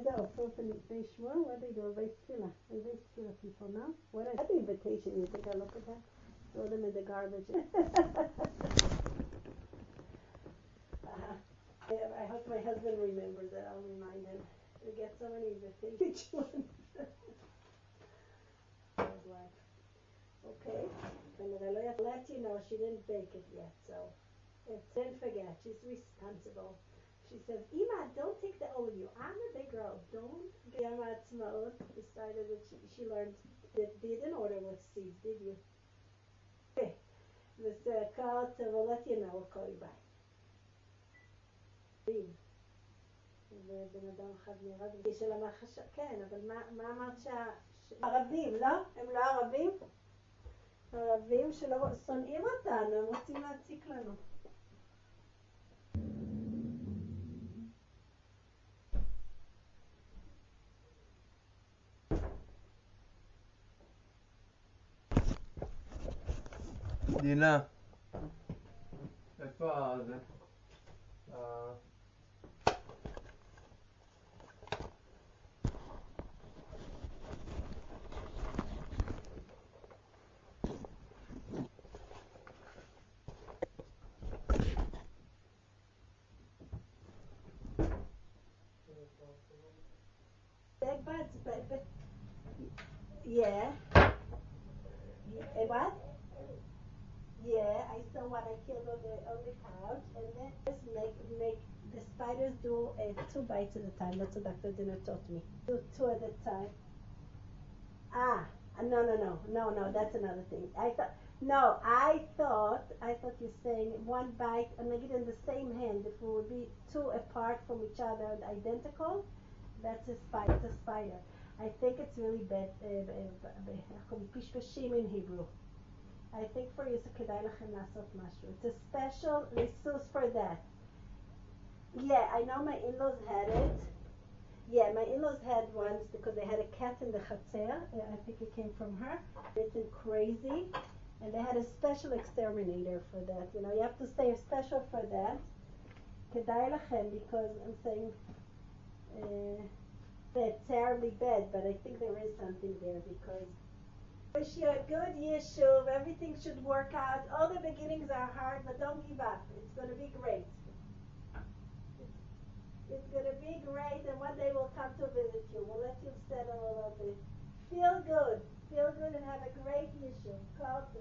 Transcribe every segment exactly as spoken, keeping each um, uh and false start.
the offer for לפני שבוע? What they do? Always tefillah. Always tefillah people, no? What is that invitation? You think I look at that? Throw them in the garbage. uh, I hope my husband remembers that. I'll remind him. We get so many invitations. Okay. And I'll let you know she didn't bake it yet, so it's, didn't forget. She's responsible. She says, Ima, don't take the O U. I'm a big girl. Don't get Yom Ha'atzmaut. Decided that she, she learned that didn't order with seeds, did you? Okay. This uh, call to, we'll let you know. We'll call you back. ובן אדם אחד נראה בגלל של המחשה, כן, אבל מה, מה אמרת שה... ערבים, לא? הם לא ערבים? ערבים שלא שונאים אותנו, הם רוצים להציק לנו. דינה, איפה זה? But, but, yeah. yeah. What? Yeah, I saw what I killed on the on the couch, and then just make make the spiders do uh, two bites at a time. That's what Doctor Dinner taught me. Do two at a time. Ah, no, no, no, no, no. That's another thing. I thought. No, I thought I thought you're saying one bite and make it in the same hand. If it would be two apart from each other and identical, that's a spider. It's a spider. I think it's really bad. פשפשים in Hebrew. I think for you, so כדאי לכם לעשות משהו. It's a special resource for that. Yeah, I know my in-laws had it. Yeah, my in-laws had once because they had a cat in the chatzer. I think it came from her. It's crazy. And they had a special exterminator for that. You know, you have to say special for that. כדאי לכם, because I'm saying uh, they're terribly bad, but I think there is something there because wish you a good yeshuv. Everything should work out. All the beginnings are hard, but don't give up. It's going to be great. It's, it's going to be great, and one day we'll come to visit you. We'll let you settle a little bit. Feel good. Feel good and have a great yeshuv. Call to.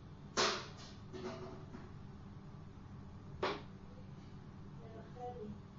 Heavy.